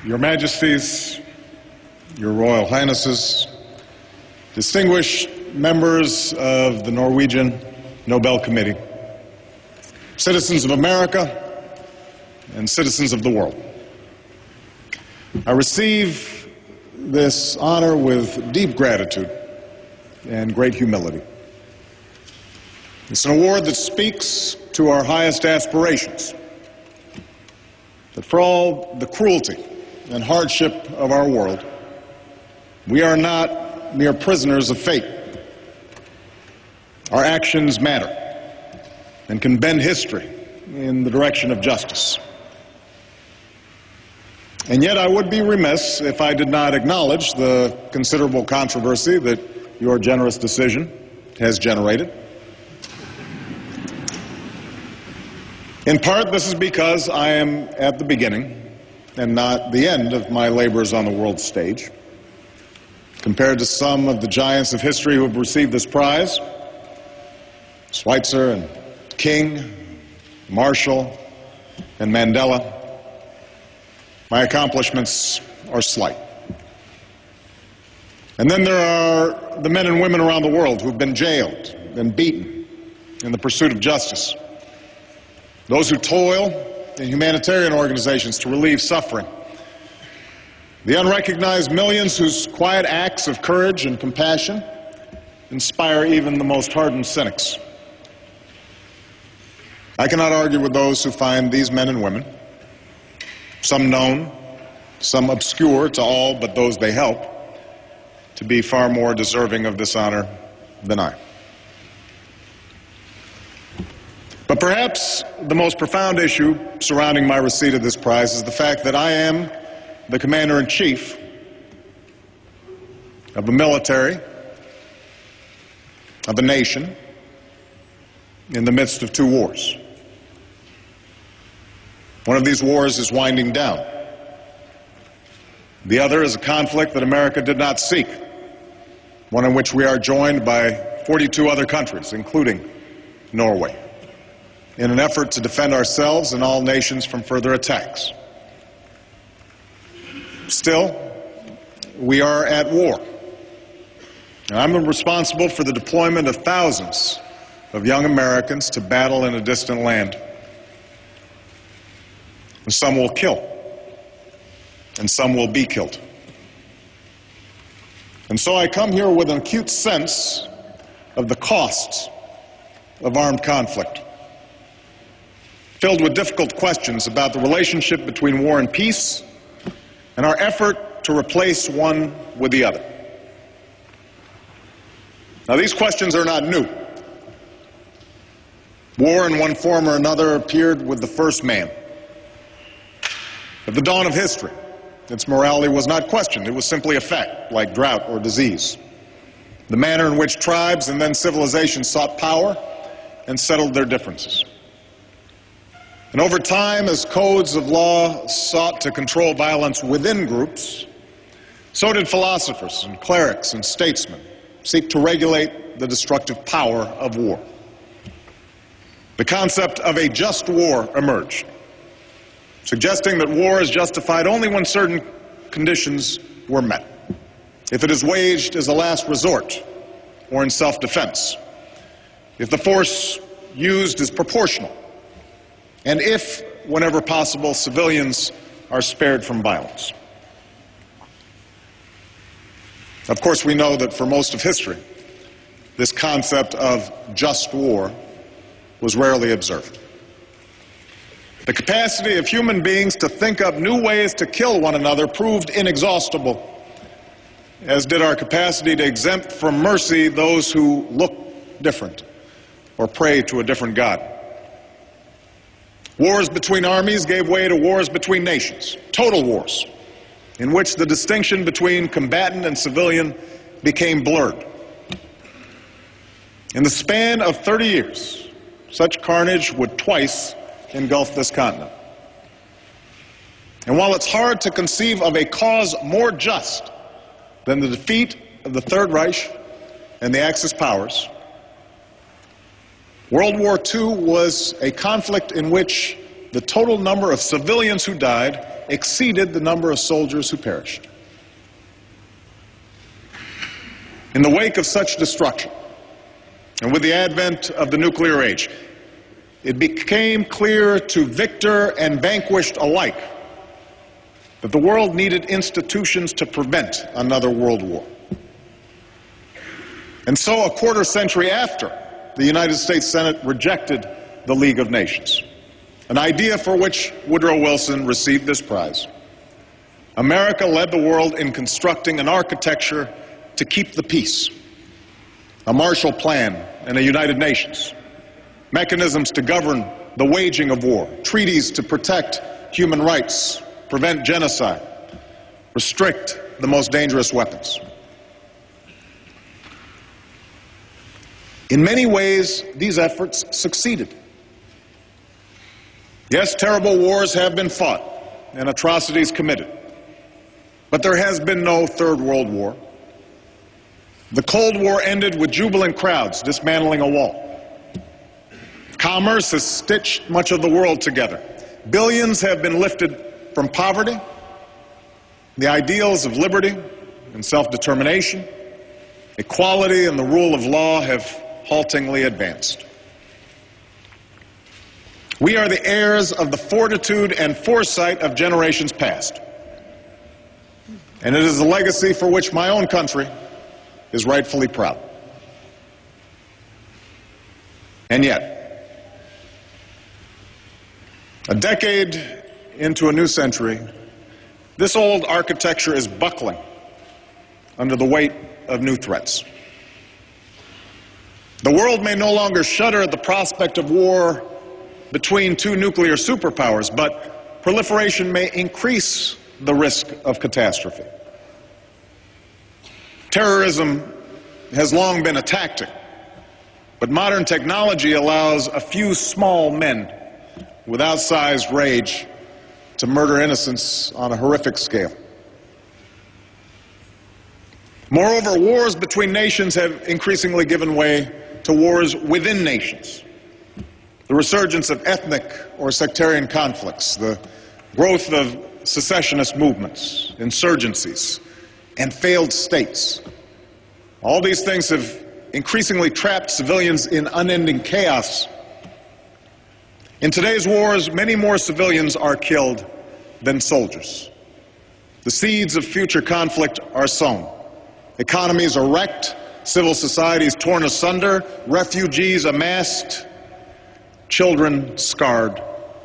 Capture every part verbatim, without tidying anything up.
Your Majesties, Your Royal Highnesses, distinguished members of the Norwegian Nobel Committee, citizens of America, and citizens of the world. I receive this honor with deep gratitude and great humility. It's an award that speaks to our highest aspirations, that for all the cruelty and hardship of our world, we are not mere prisoners of fate. Our actions matter and can bend history in the direction of justice. And yet I would be remiss if I did not acknowledge the considerable controversy that your generous decision has generated. In part, this is because I am at the beginning and not the end of my labors on the world stage. Compared to some of the giants of history who have received this prize, Schweitzer and King, Marshall, and Mandela, my accomplishments are slight. And then there are the men and women around the world who have been jailed and beaten in the pursuit of justice. Those who toil in humanitarian organizations to relieve suffering. The unrecognized millions whose quiet acts of courage and compassion inspire even the most hardened cynics. I cannot argue with those who find these men and women, some known, some obscure to all but those they help, to be far more deserving of this honor than I. But perhaps the most profound issue surrounding my receipt of this prize is the fact that I am the commander-in-chief of a military, of a nation, in the midst of two wars. One of these wars is winding down. The other is a conflict that America did not seek, one in which we are joined by forty-two other countries, including Norway, in an effort to defend ourselves and all nations from further attacks. Still, we are at war. And I'm responsible for the deployment of thousands of young Americans to battle in a distant land. And some will kill, and some will be killed. And so I come here with an acute sense of the costs of armed conflict, filled with difficult questions about the relationship between war and peace and our effort to replace one with the other. Now, these questions are not new. War in one form or another appeared with the first man. At the dawn of history, its morality was not questioned. It was simply a fact, like drought or disease. The manner in which tribes and then civilizations sought power and settled their differences. And over time, as codes of law sought to control violence within groups, so did philosophers and clerics and statesmen seek to regulate the destructive power of war. The concept of a just war emerged, suggesting that war is justified only when certain conditions were met. If it is waged as a last resort or in self-defense, if the force used is proportional, and if, whenever possible, civilians are spared from violence. Of course, we know that for most of history, this concept of just war was rarely observed. The capacity of human beings to think up new ways to kill one another proved inexhaustible, as did our capacity to exempt from mercy those who look different or pray to a different God. Wars between armies gave way to wars between nations, total wars, in which the distinction between combatant and civilian became blurred. In the span of thirty years, such carnage would twice engulf this continent. And while it's hard to conceive of a cause more just than the defeat of the Third Reich and the Axis powers, World War Two was a conflict in which the total number of civilians who died exceeded the number of soldiers who perished. In the wake of such destruction, and with the advent of the nuclear age, it became clear to victor and vanquished alike that the world needed institutions to prevent another world war. And so, a quarter century after, the United States Senate rejected the League of Nations, an idea for which Woodrow Wilson received this prize. America led the world in constructing an architecture to keep the peace, a Marshall Plan and a United Nations, mechanisms to govern the waging of war, treaties to protect human rights, prevent genocide, restrict the most dangerous weapons. In many ways, these efforts succeeded. Yes, terrible wars have been fought and atrocities committed, but there has been no Third World War. The Cold War ended with jubilant crowds dismantling a wall. Commerce has stitched much of the world together. Billions have been lifted from poverty. The ideals of liberty and self-determination, equality and the rule of law have haltingly advanced. We are the heirs of the fortitude and foresight of generations past. And it is a legacy for which my own country is rightfully proud. And yet, a decade into a new century, this old architecture is buckling under the weight of new threats. The world may no longer shudder at the prospect of war between two nuclear superpowers, but proliferation may increase the risk of catastrophe. Terrorism has long been a tactic, but modern technology allows a few small men with outsized rage to murder innocents on a horrific scale. Moreover, wars between nations have increasingly given way to wars within nations. The resurgence of ethnic or sectarian conflicts, the growth of secessionist movements, insurgencies, and failed states. All these things have increasingly trapped civilians in unending chaos. In today's wars, many more civilians are killed than soldiers. The seeds of future conflict are sown. Economies are wrecked, civil societies torn asunder, refugees amassed, children scarred.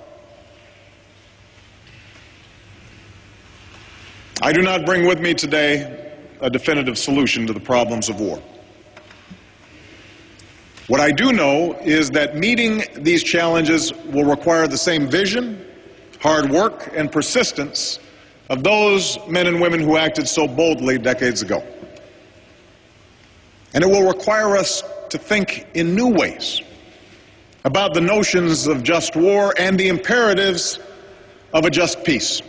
I do not bring with me today a definitive solution to the problems of war. What I do know is that meeting these challenges will require the same vision, hard work, and persistence of those men and women who acted so boldly decades ago. And it will require us to think in new ways about the notions of just war and the imperatives of a just peace.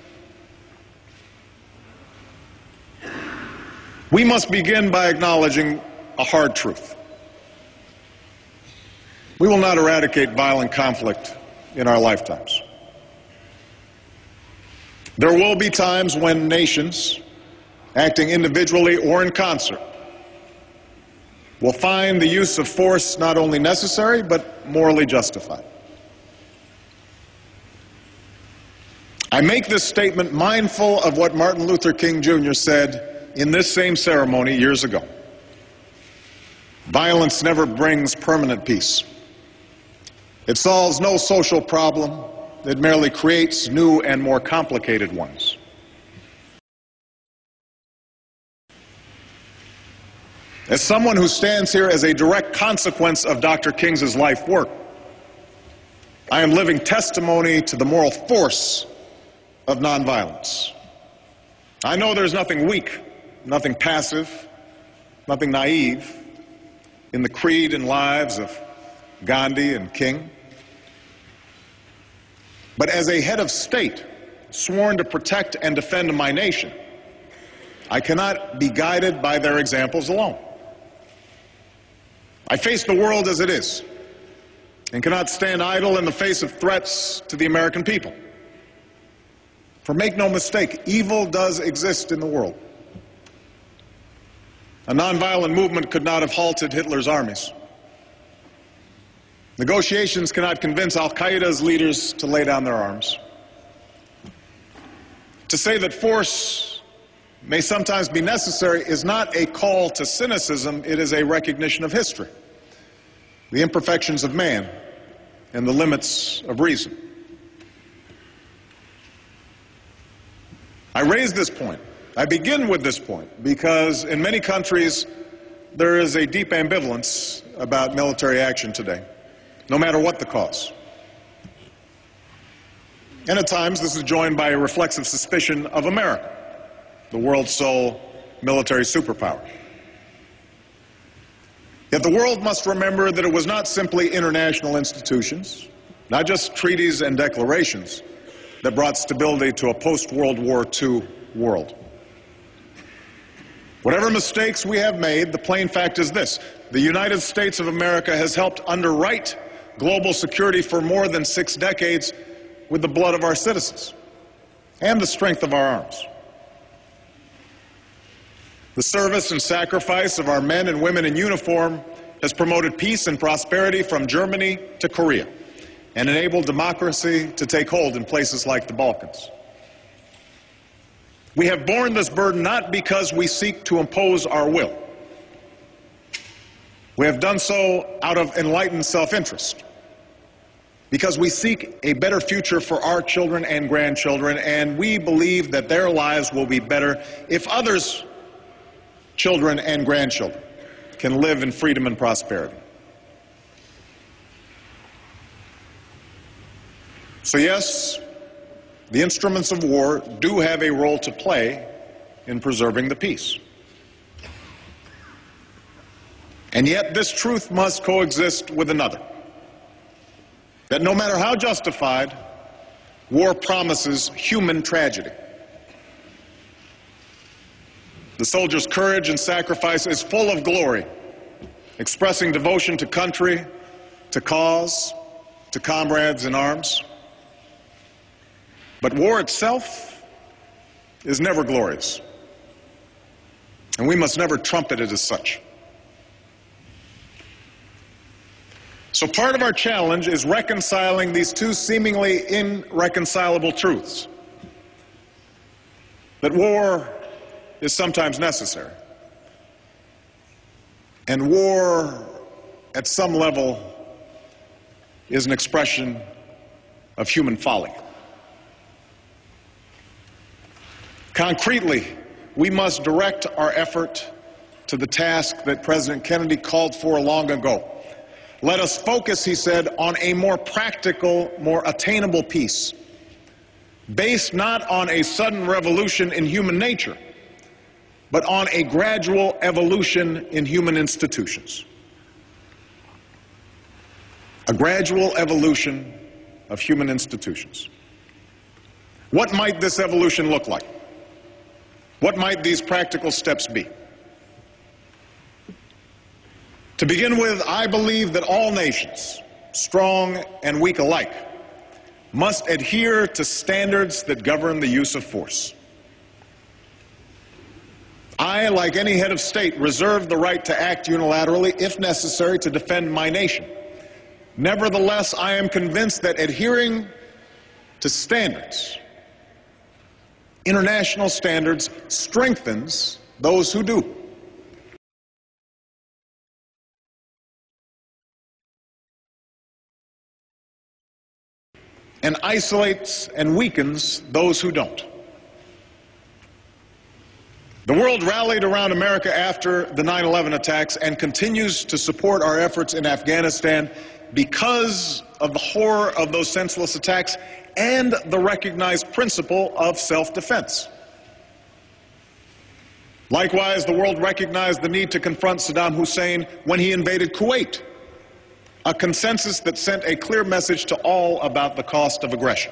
We must begin by acknowledging a hard truth. We will not eradicate violent conflict in our lifetimes. There will be times when nations, acting individually or in concert, will find the use of force not only necessary, but morally justified. I make this statement mindful of what Martin Luther King Junior said in this same ceremony years ago. Violence never brings permanent peace. It solves no social problem. It merely creates new and more complicated ones. As someone who stands here as a direct consequence of Doctor King's life work, I am living testimony to the moral force of nonviolence. I know there's nothing weak, nothing passive, nothing naive in the creed and lives of Gandhi and King. But as a head of state, sworn to protect and defend my nation, I cannot be guided by their examples alone. I face the world as it is and cannot stand idle in the face of threats to the American people. For make no mistake, evil does exist in the world. A nonviolent movement could not have halted Hitler's armies. Negotiations cannot convince Al-Qaeda's leaders to lay down their arms. To say that force may sometimes be necessary is not a call to cynicism, it is a recognition of history, the imperfections of man, and the limits of reason. I raise this point, I begin with this point, because in many countries there is a deep ambivalence about military action today, no matter what the cause. And at times this is joined by a reflexive suspicion of America, the world's sole military superpower. Yet the world must remember that it was not simply international institutions, not just treaties and declarations, that brought stability to a post-World War Two world. Whatever mistakes we have made, the plain fact is this: the United States of America has helped underwrite global security for more than six decades with the blood of our citizens and the strength of our arms. The service and sacrifice of our men and women in uniform has promoted peace and prosperity from Germany to Korea and enabled democracy to take hold in places like the Balkans. We have borne this burden not because we seek to impose our will. We have done so out of enlightened self-interest, because we seek a better future for our children and grandchildren, and we believe that their lives will be better if others' children and grandchildren can live in freedom and prosperity. So yes, the instruments of war do have a role to play in preserving the peace. And yet this truth must coexist with another, that no matter how justified, war promises human tragedy. The soldier's courage and sacrifice is full of glory, expressing devotion to country, to cause, to comrades in arms. But war itself is never glorious, and we must never trumpet it as such. So part of our challenge is reconciling these two seemingly irreconcilable truths: that war is sometimes necessary, and war at some level is an expression of human folly. Concretely, we must direct our effort to the task that President Kennedy called for long ago. Let us focus, he said, on a more practical, more attainable peace, based not on a sudden revolution in human nature, but on a gradual evolution in human institutions. A gradual evolution of human institutions. What might this evolution look like? What might these practical steps be? To begin with, I believe that all nations, strong and weak alike, must adhere to standards that govern the use of force. I, like any head of state, reserve the right to act unilaterally if necessary to defend my nation. Nevertheless, I am convinced that adhering to standards, international standards, strengthens those who do. And isolates and weakens those who don't. The world rallied around America after the nine eleven attacks and continues to support our efforts in Afghanistan because of the horror of those senseless attacks and the recognized principle of self-defense. Likewise, the world recognized the need to confront Saddam Hussein when he invaded Kuwait, a consensus that sent a clear message to all about the cost of aggression.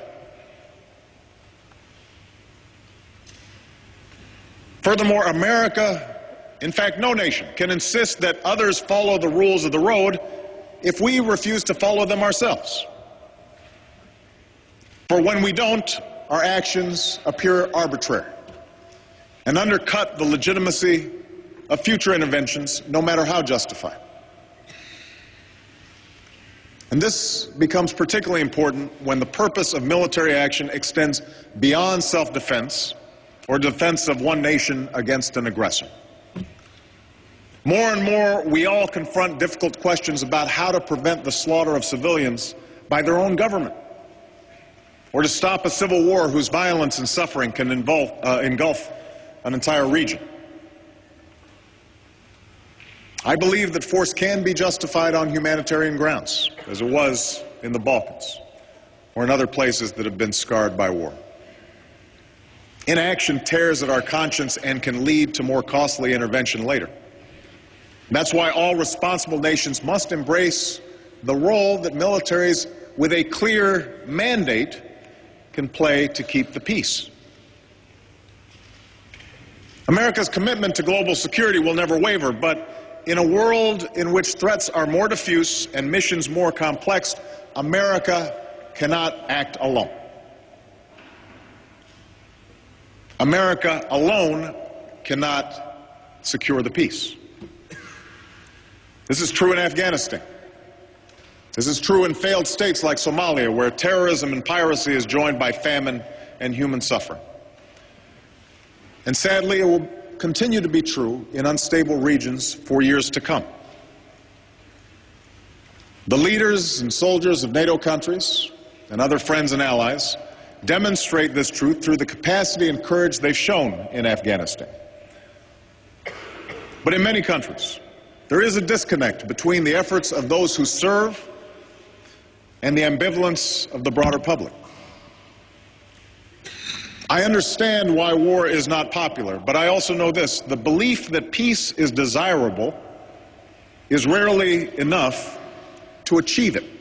Furthermore, America, in fact, no nation, can insist that others follow the rules of the road if we refuse to follow them ourselves. For when we don't, our actions appear arbitrary and undercut the legitimacy of future interventions, no matter how justified. And this becomes particularly important when the purpose of military action extends beyond self-defense or defense of one nation against an aggressor. More and more, we all confront difficult questions about how to prevent the slaughter of civilians by their own government, or to stop a civil war whose violence and suffering can involve, uh, engulf an entire region. I believe that force can be justified on humanitarian grounds, as it was in the Balkans or in other places that have been scarred by war. Inaction tears at our conscience and can lead to more costly intervention later. That's why all responsible nations must embrace the role that militaries with a clear mandate can play to keep the peace. America's commitment to global security will never waver, but in a world in which threats are more diffuse and missions more complex, America cannot act alone. America alone cannot secure the peace. This is true in Afghanistan. This is true in failed states like Somalia, where terrorism and piracy is joined by famine and human suffering. And sadly, it will continue to be true in unstable regions for years to come. The leaders and soldiers of NATO countries and other friends and allies demonstrate this truth through the capacity and courage they've shown in Afghanistan. But in many countries, there is a disconnect between the efforts of those who serve and the ambivalence of the broader public. I understand why war is not popular, but I also know this: the belief that peace is desirable is rarely enough to achieve it.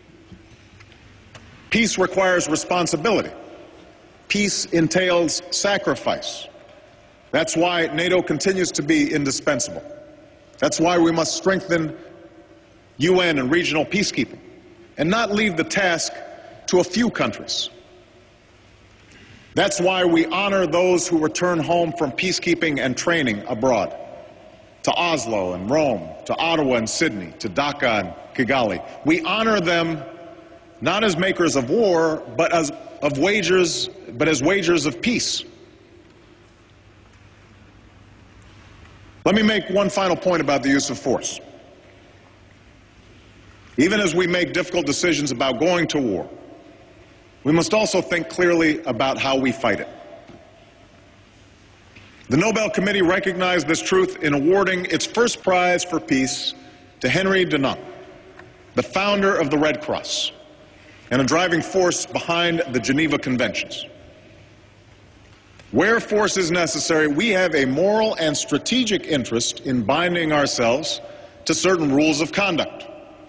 Peace requires responsibility. Peace entails sacrifice. That's why NATO continues to be indispensable. That's why we must strengthen U N and regional peacekeeping and not leave the task to a few countries. That's why we honor those who return home from peacekeeping and training abroad, to Oslo and Rome, to Ottawa and Sydney, to Dhaka and Kigali. We honor them not as makers of war, but as of wagers, but as wagers of peace. Let me make one final point about the use of force. Even as we make difficult decisions about going to war, we must also think clearly about how we fight it. The Nobel Committee recognized this truth in awarding its first prize for peace to Henry Dunant, the founder of the Red Cross and a driving force behind the Geneva Conventions. Where force is necessary, we have a moral and strategic interest in binding ourselves to certain rules of conduct.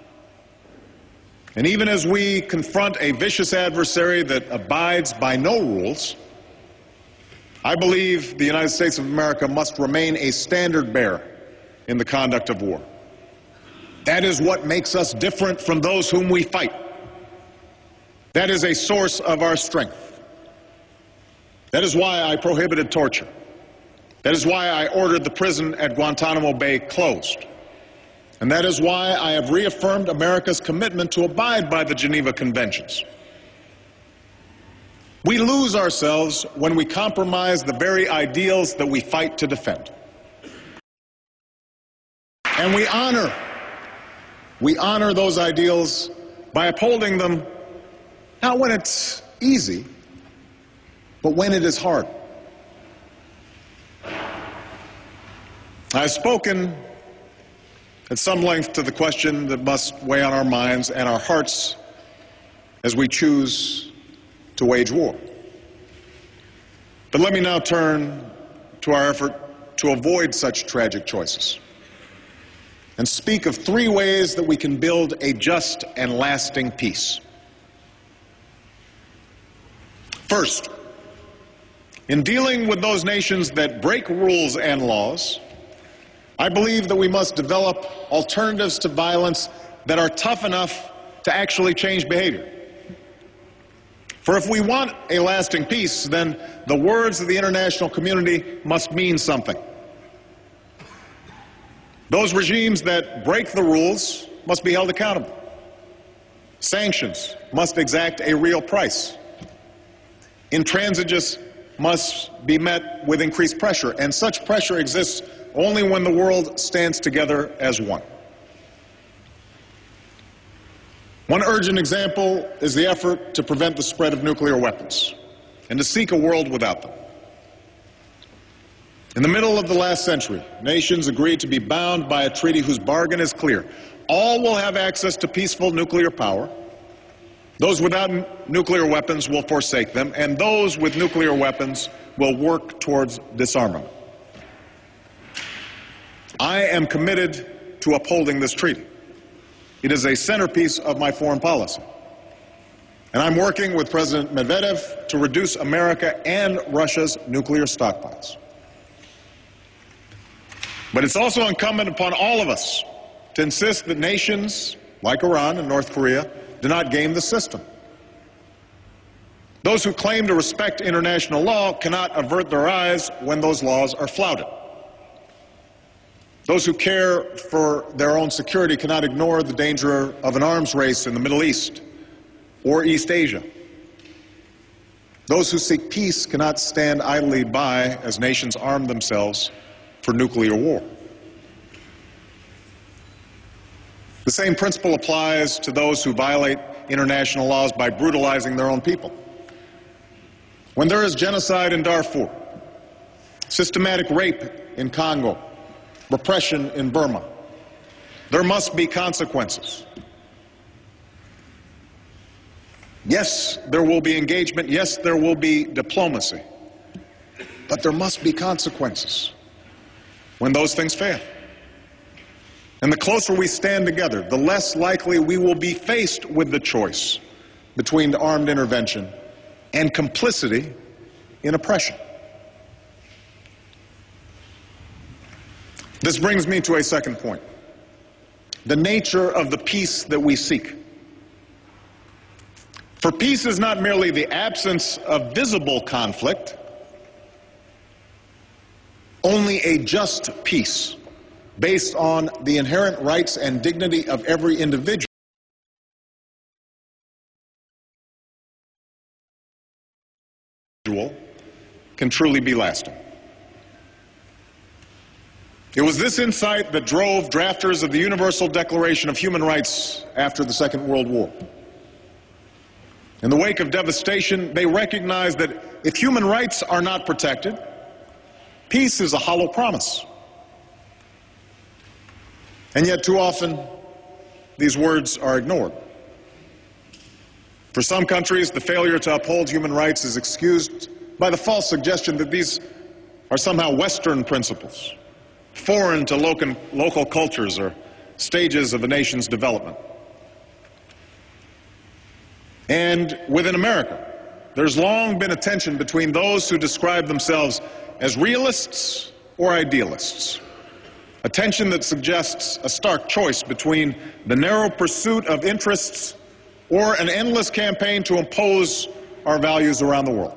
And even as we confront a vicious adversary that abides by no rules, I believe the United States of America must remain a standard bearer in the conduct of war. That is what makes us different from those whom we fight. That is a source of our strength. That is why I prohibited torture. That is why I ordered the prison at Guantanamo Bay closed. And that is why I have reaffirmed America's commitment to abide by the Geneva Conventions. We lose ourselves when we compromise the very ideals that we fight to defend. And we honor, we honor those ideals by upholding them not when it's easy, but when it is hard. I've spoken at some length to the question that must weigh on our minds and our hearts as we choose to wage war. But let me now turn to our effort to avoid such tragic choices and speak of three ways that we can build a just and lasting peace. First, in dealing with those nations that break rules and laws, I believe that we must develop alternatives to violence that are tough enough to actually change behavior. For if we want a lasting peace, then the words of the international community must mean something. Those regimes that break the rules must be held accountable. Sanctions must exact a real price. Intransigence must be met with increased pressure, and such pressure exists only when the world stands together as one. One urgent example is the effort to prevent the spread of nuclear weapons and to seek a world without them. In the middle of the last century, nations agreed to be bound by a treaty whose bargain is clear. All will have access to peaceful nuclear power. Those without n- nuclear weapons will forsake them, and those with nuclear weapons will work towards disarmament. I am committed to upholding this treaty. It is a centerpiece of my foreign policy. And I'm working with President Medvedev to reduce America and Russia's nuclear stockpiles. But it's also incumbent upon all of us to insist that nations like Iran and North Korea do not game the system. Those who claim to respect international law cannot avert their eyes when those laws are flouted. Those who care for their own security cannot ignore the danger of an arms race in the Middle East or East Asia. Those who seek peace cannot stand idly by as nations arm themselves for nuclear war. The same principle applies to those who violate international laws by brutalizing their own people. When there is genocide in Darfur, systematic rape in Congo, repression in Burma, there must be consequences. Yes, there will be engagement. Yes, there will be diplomacy. But there must be consequences when those things fail. And the closer we stand together, the less likely we will be faced with the choice between armed intervention and complicity in oppression. This brings me to a second point: the nature of the peace that we seek. For peace is not merely the absence of visible conflict, only a just peace based on the inherent rights and dignity of every individual can truly be lasting. It was this insight that drove drafters of the Universal Declaration of Human Rights after the Second World War. In the wake of devastation, they recognized that if human rights are not protected, peace is a hollow promise. And yet, too often, these words are ignored. For some countries, the failure to uphold human rights is excused by the false suggestion that these are somehow Western principles, foreign to local, local cultures or stages of a nation's development. And within America, there's long been a tension between those who describe themselves as realists or idealists, a tension that suggests a stark choice between the narrow pursuit of interests or an endless campaign to impose our values around the world.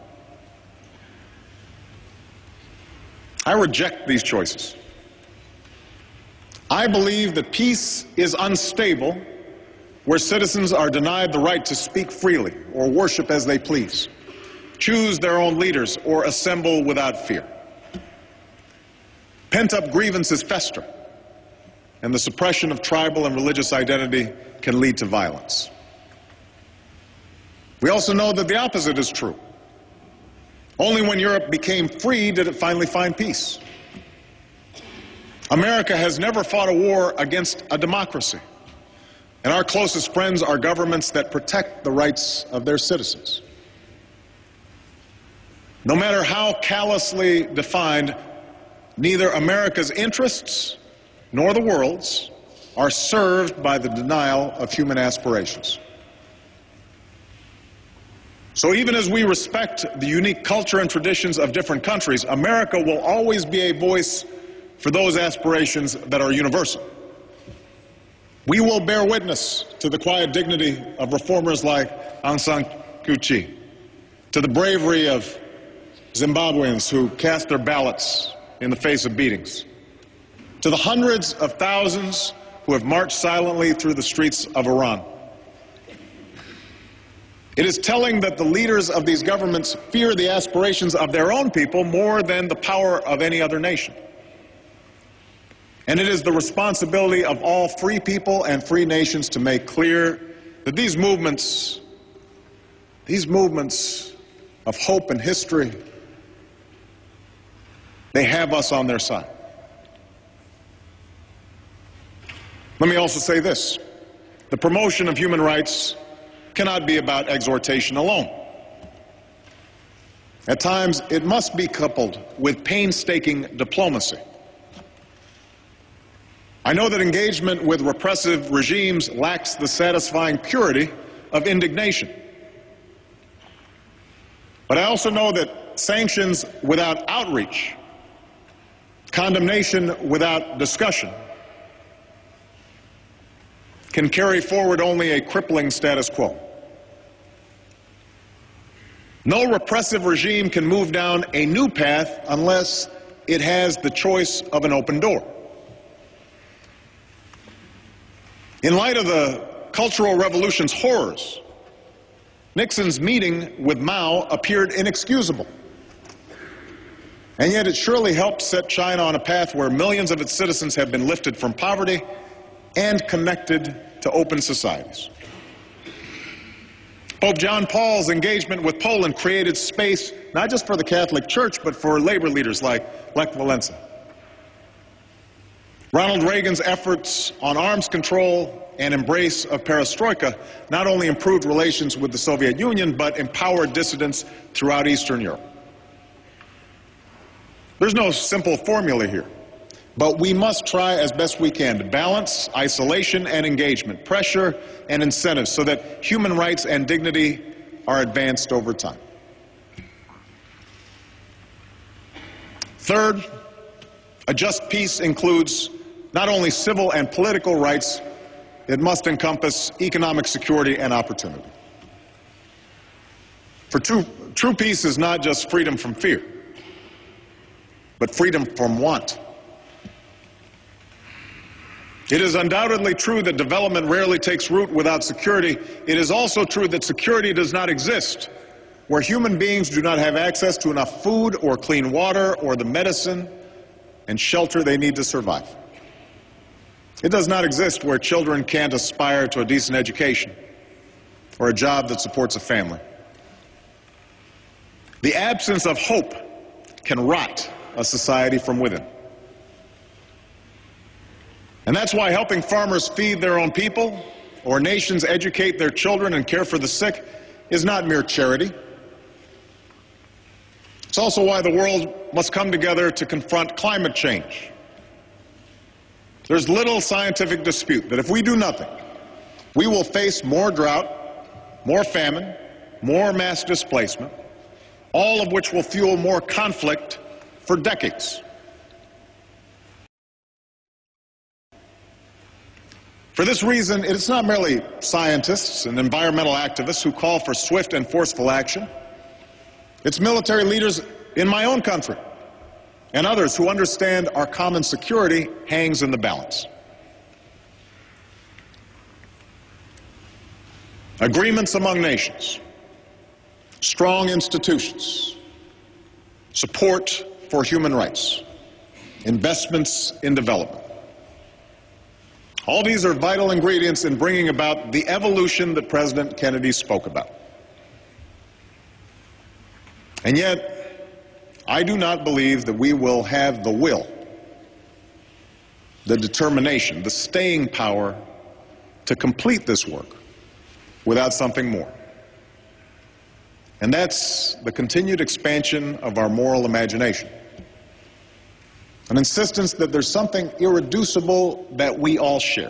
I reject these choices. I believe that peace is unstable where citizens are denied the right to speak freely or worship as they please, choose their own leaders, or assemble without fear. Pent-up grievances fester, and the suppression of tribal and religious identity can lead to violence. We also know that the opposite is true. Only when Europe became free did it finally find peace. America has never fought a war against a democracy, and our closest friends are governments that protect the rights of their citizens. No matter how callously defined, neither America's interests nor the world's are served by the denial of human aspirations. So even as we respect the unique culture and traditions of different countries, America will always be a voice for those aspirations that are universal. We will bear witness to the quiet dignity of reformers like Aung San Kuchi, to the bravery of Zimbabweans who cast their ballots in the face of beatings, to the hundreds of thousands who have marched silently through the streets of Iran. It is telling that the leaders of these governments fear the aspirations of their own people more than the power of any other nation. And it is the responsibility of all free people and free nations to make clear that these movements, these movements of hope and history, they have us on their side. Let me also say this: the promotion of human rights cannot be about exhortation alone. At times, it must be coupled with painstaking diplomacy. I know that engagement with repressive regimes lacks the satisfying purity of indignation. But I also know that sanctions without outreach, condemnation without discussion, can carry forward only a crippling status quo. No repressive regime can move down a new path unless it has the choice of an open door. In light of the Cultural Revolution's horrors, Nixon's meeting with Mao appeared inexcusable. And yet it surely helped set China on a path where millions of its citizens have been lifted from poverty and connected to open societies. Pope John Paul's engagement with Poland created space not just for the Catholic Church, but for labor leaders like Lech Walesa. Ronald Reagan's efforts on arms control and embrace of perestroika not only improved relations with the Soviet Union, but empowered dissidents throughout Eastern Europe. There's no simple formula here, but we must try as best we can to balance isolation and engagement, pressure and incentives, so that human rights and dignity are advanced over time. Third, a just peace includes not only civil and political rights, it must encompass economic security and opportunity. For true, true peace is not just freedom from fear, but freedom from want. It is undoubtedly true that development rarely takes root without security. It is also true that security does not exist where human beings do not have access to enough food or clean water or the medicine and shelter they need to survive. It does not exist where children can't aspire to a decent education or a job that supports a family. The absence of hope can rot a society from within. And that's why helping farmers feed their own people or nations educate their children and care for the sick is not mere charity. It's also why the world must come together to confront climate change. There's little scientific dispute that if we do nothing, we will face more drought, more famine, more mass displacement, all of which will fuel more conflict for decades. For this reason, it's not merely scientists and environmental activists who call for swift and forceful action. It's military leaders in my own country and others who understand our common security hangs in the balance. Agreements among nations, strong institutions, support for human rights, investments in development. All these are vital ingredients in bringing about the evolution that President Kennedy spoke about. And yet, I do not believe that we will have the will, the determination, the staying power to complete this work without something more. And that's the continued expansion of our moral imagination. An insistence that there's something irreducible that we all share.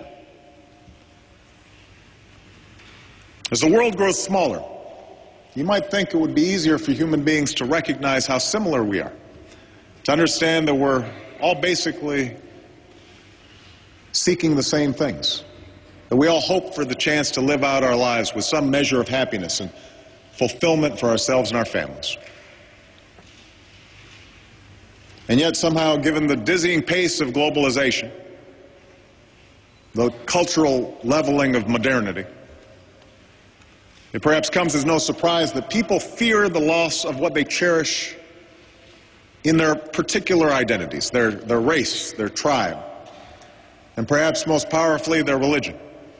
As the world grows smaller, you might think it would be easier for human beings to recognize how similar we are, to understand that we're all basically seeking the same things, that we all hope for the chance to live out our lives with some measure of happiness and fulfillment for ourselves and our families. And yet somehow, given the dizzying pace of globalization, the cultural leveling of modernity, it perhaps comes as no surprise that people fear the loss of what they cherish in their particular identities, their, their race, their tribe, and perhaps most powerfully, their religion.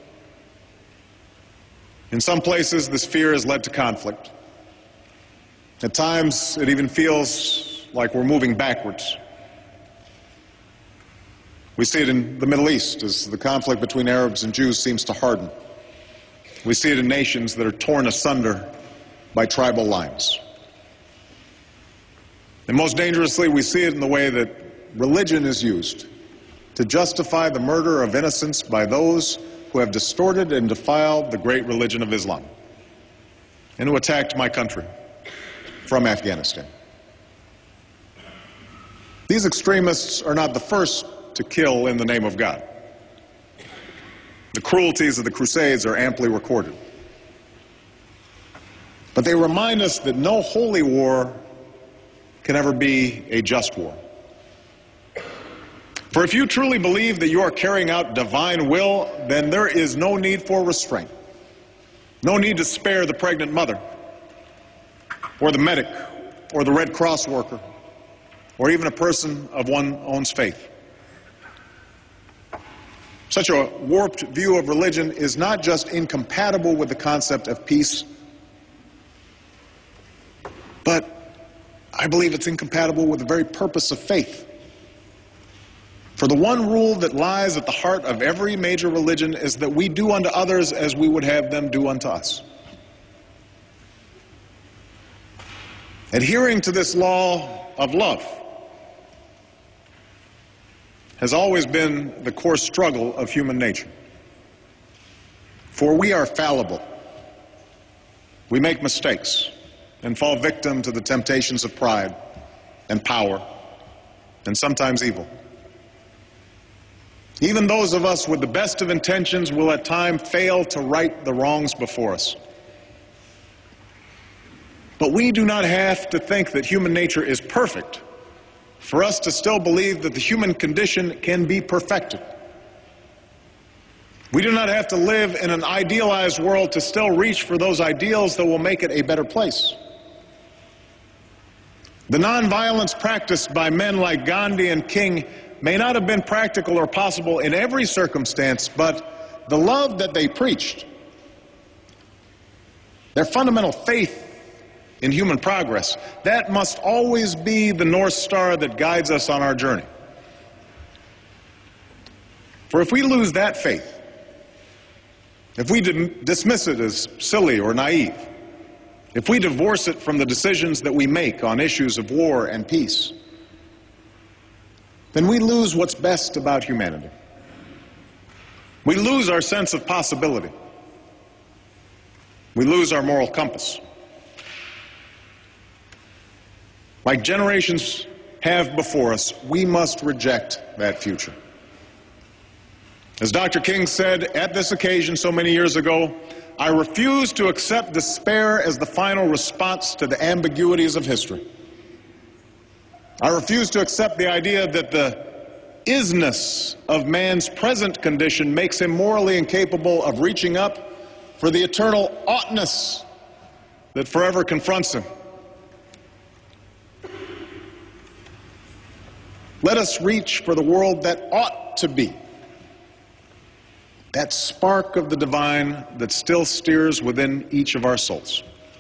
In some places, this fear has led to conflict. At times, it even feels like we're moving backwards. We see it in the Middle East as the conflict between Arabs and Jews seems to harden. We see it in nations that are torn asunder by tribal lines. And most dangerously, we see it in the way that religion is used to justify the murder of innocents by those who have distorted and defiled the great religion of Islam and who attacked my country from Afghanistan. These extremists are not the first to kill in the name of God. The cruelties of the Crusades are amply recorded. But they remind us that no holy war can ever be a just war. For if you truly believe that you are carrying out divine will, then there is no need for restraint. No need to spare the pregnant mother, or the medic, or the Red Cross worker, or even a person of one's own faith. Such a warped view of religion is not just incompatible with the concept of peace, but I believe it's incompatible with the very purpose of faith. For the one rule that lies at the heart of every major religion is that we do unto others as we would have them do unto us. Adhering to this law of love has always been the core struggle of human nature. For we are fallible. We make mistakes and fall victim to the temptations of pride and power and sometimes evil. Even those of us with the best of intentions will at times fail to right the wrongs before us. But we do not have to think that human nature is perfect for us to still believe that the human condition can be perfected. We do not have to live in an idealized world to still reach for those ideals that will make it a better place. The nonviolence practiced by men like Gandhi and King may not have been practical or possible in every circumstance, but the love that they preached, their fundamental faith in human progress, that must always be the North Star that guides us on our journey. For if we lose that faith, if we dismiss it as silly or naive, if we divorce it from the decisions that we make on issues of war and peace, then we lose what's best about humanity. We lose our sense of possibility. We lose our moral compass. Like generations have before us, we must reject that future. As Doctor King said at this occasion so many years ago, I refuse to accept despair as the final response to the ambiguities of history. I refuse to accept the idea that the isness of man's present condition makes him morally incapable of reaching up for the eternal oughtness that forever confronts him. Let us reach for the world that ought to be, that spark of the divine that still steers within each of our souls.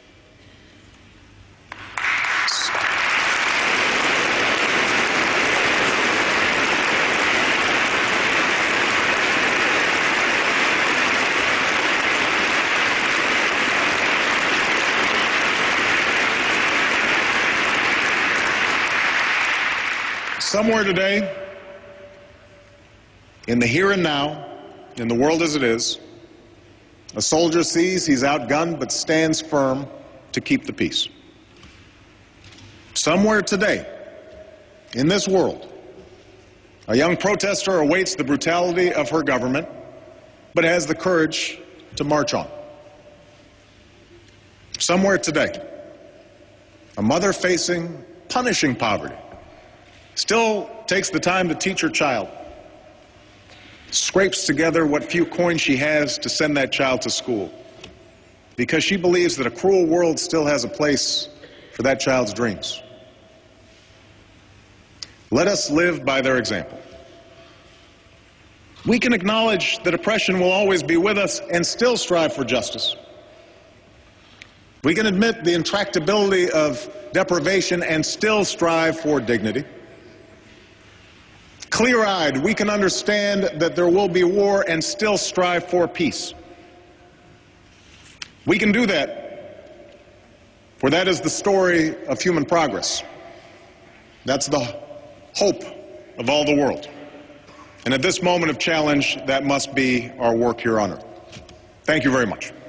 Somewhere today, in the here and now, in the world as it is, a soldier sees he's outgunned but stands firm to keep the peace. Somewhere today, in this world, a young protester awaits the brutality of her government but has the courage to march on. Somewhere today, a mother facing punishing poverty still takes the time to teach her child, scrapes together what few coins she has to send that child to school, because she believes that a cruel world still has a place for that child's dreams. Let us live by their example. We can acknowledge that oppression will always be with us and still strive for justice. We can admit the intractability of deprivation and still strive for dignity. Clear-eyed, we can understand that there will be war and still strive for peace. We can do that, for that is the story of human progress. That's the hope of all the world. And at this moment of challenge, that must be our work here on earth. Thank you very much.